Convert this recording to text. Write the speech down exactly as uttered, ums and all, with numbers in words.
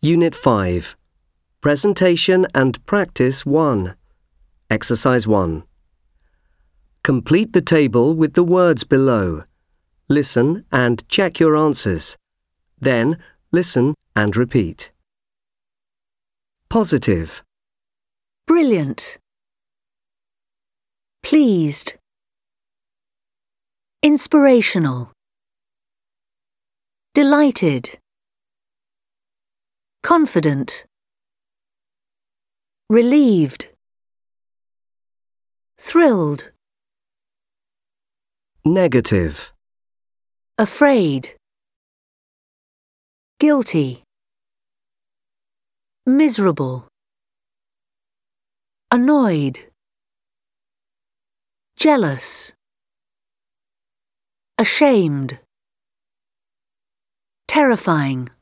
Unit five. Presentation and Practice one. Exercise one. Complete the table with the words below. Listen and check your answers. Then, listen and repeat. Positive. Brilliant. Pleased. Inspirational. Delighted. Confident. Relieved. Thrilled. Negative. Afraid. Guilty. Miserable. Annoyed. Jealous. Ashamed. Terrifying.